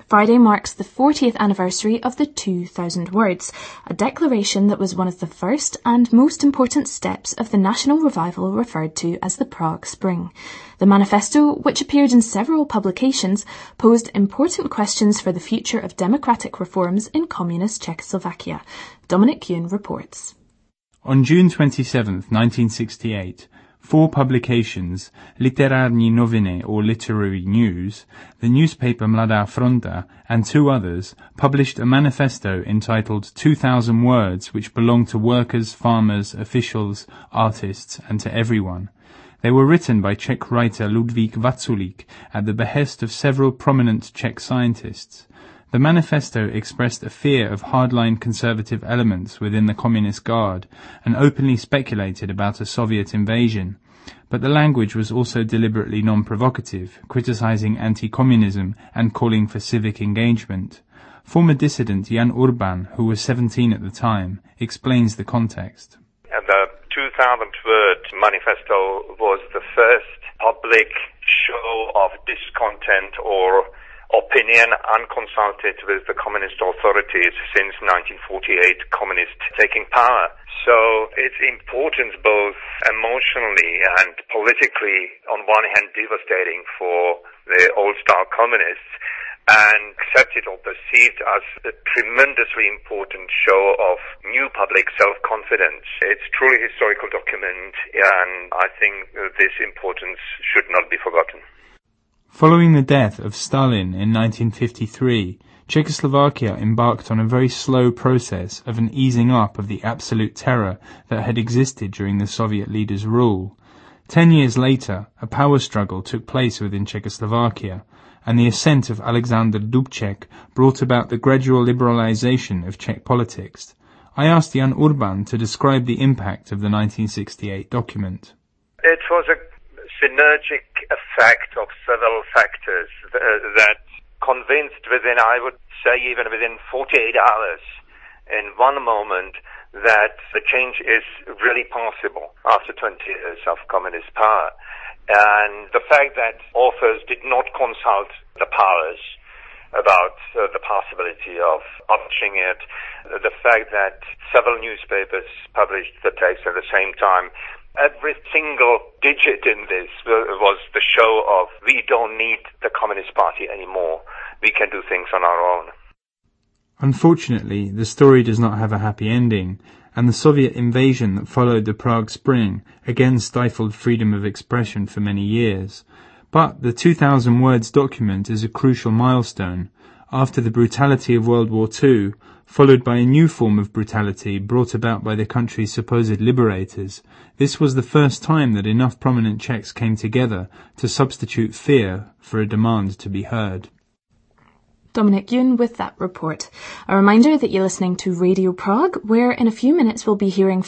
Friday marks the 40th anniversary of the 2,000 Words, a declaration that was one of the first and most important steps of the national revival referred to as the Prague Spring. The manifesto, which appeared in several publications, posed important questions for the future of democratic reforms in communist Czechoslovakia. Dominic Yoon reports. On June 27, 1968, 4 publications, Literární noviny or Literary News, the newspaper Mladá Fronta, and 2 others, published a manifesto entitled 2,000 Words, which belonged to workers, farmers, officials, artists, and to everyone. They were written by Czech writer Ludvík Vaculík at the behest of several prominent Czech scientists. The manifesto expressed a fear of hardline conservative elements within the Communist Guard and openly speculated about a Soviet invasion. But the language was also deliberately non-provocative, criticizing anti-communism and calling for civic engagement. Former dissident Jan Urban, who was 17 at the time, explains the context. The 2,000-word manifesto was the first public show of discontent or opinion unconsulted with the communist authorities since 1948, communists taking power. So its importance both emotionally and politically, on one hand devastating for the old-style communists, and accepted or perceived as a tremendously important show of new public self-confidence. It's truly a historical document, and I think this importance should not be forgotten. Following the death of Stalin in 1953, Czechoslovakia embarked on a very slow process of an easing up of the absolute terror that had existed during the Soviet leaders' rule. 10 years later, a power struggle took place within Czechoslovakia, and the ascent of Alexander Dubček brought about the gradual liberalization of Czech politics. I asked Jan Urban to describe the impact of the 1968 document. It was a synergic effect of several factors that convinced within, I would say even within 48 hours, in one moment, that the change is really possible after 20 years of communist power. And the fact that authors did not consult the powers about the possibility of publishing it, the fact that several newspapers published the text at the same time, every single digit in this was the show of we don't need the Communist Party anymore. We can do things on our own. Unfortunately, the story does not have a happy ending, and the Soviet invasion that followed the Prague Spring again stifled freedom of expression for many years. But the 2,000 Words document is a crucial milestone. After the brutality of World War II, followed by a new form of brutality brought about by the country's supposed liberators, this was the first time that enough prominent Czechs came together to substitute fear for a demand to be heard. Dominic Yoon with that report. A reminder that you're listening to Radio Prague, where in a few minutes we'll be hearing